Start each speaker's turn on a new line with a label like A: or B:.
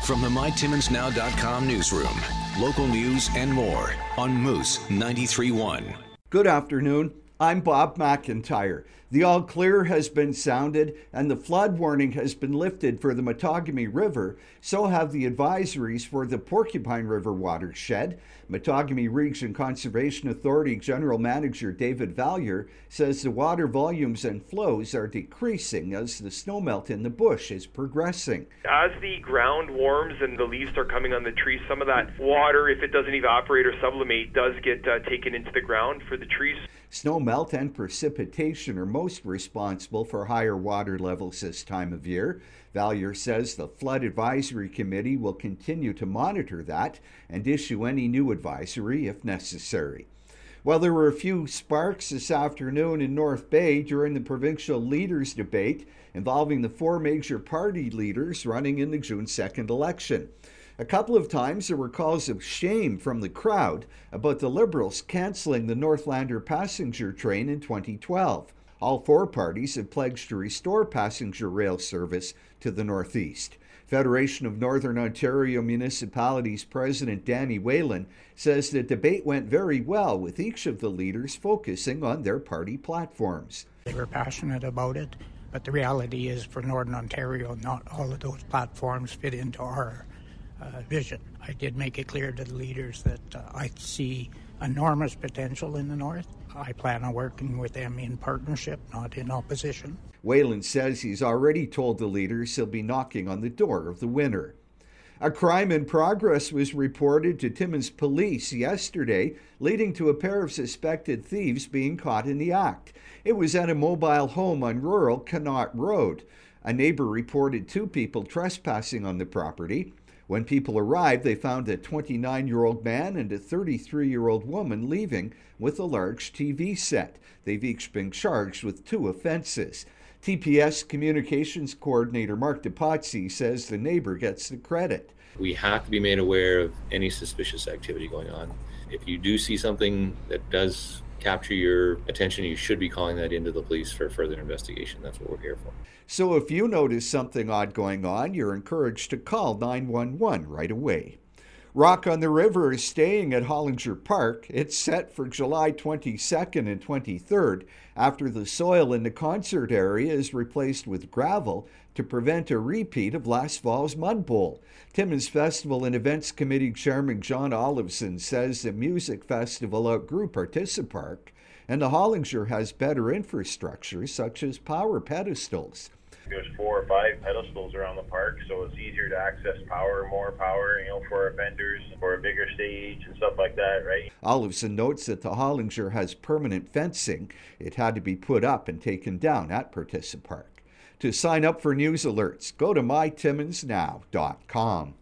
A: From the MyTimmonsNow.com newsroom, local news and more on Moose 93.1.
B: Good afternoon. I'm Bob McIntyre. The all clear has been sounded and the flood warning has been lifted for the Matagami River. So have the advisories for the Porcupine River watershed. Matagami Region Conservation Authority General Manager David Valliere says the water volumes and flows are decreasing as the snowmelt in the bush is progressing.
C: As the ground warms and the leaves start coming on the trees, some of that water, if it doesn't evaporate or sublimate, does get taken into the ground for the trees.
B: Snowmelt and precipitation are most responsible for higher water levels this time of year. Valliere says the Flood Advisory Committee will continue to monitor that and issue any new advisory if necessary. Well, there were a few sparks this afternoon in North Bay during the provincial leaders' debate involving the four major party leaders running in the June 2nd election. A couple of times there were calls of shame from the crowd about the Liberals cancelling the Northlander passenger train in 2012. All four parties have pledged to restore passenger rail service to the Northeast. Federation of Northern Ontario Municipalities President Danny Whalen says the debate went very well, with each of the leaders focusing on their party platforms.
D: They were passionate about it, but the reality is for Northern Ontario, not all of those platforms fit into our vision. I did make it clear to the leaders that I see enormous potential in the North. I plan on working with them in partnership, not in opposition.
B: Whalen says he's already told the leaders he'll be knocking on the door of the winner. A crime in progress was reported to Timmins police yesterday, leading to a pair of suspected thieves being caught in the act. It was at a mobile home on rural Connaught Road. A neighbor reported two people trespassing on the property. When people arrived, they found a 29-year-old man and a 33-year-old woman leaving with a large TV set. They've each been charged with 2 offenses. TPS Communications Coordinator Mark DePazzi says the neighbor gets the credit.
E: We have to be made aware of any suspicious activity going on. If you do see something that does capture your attention, you should be calling that into the police for further investigation. That's what we're here for.
B: So if you notice something odd going on, you're encouraged to call 911 right away. Rock on the River is staying at Hollinger Park. It's set for July 22nd and 23rd after the soil in the concert area is replaced with gravel to prevent a repeat of last fall's mud bowl. Timmins Festival and Events Committee Chairman John Olivson says the music festival outgrew Participark, and the Hollinger has better infrastructure such as power pedestals.
F: There's 4 or 5 pedestals around the park, so it's easier to access more power, for our vendors, for a bigger stage and stuff like that, right?
B: Olivson notes that the Hollinger has permanent fencing. It had to be put up and taken down at Participark. To sign up for news alerts, go to mytimmonsnow.com.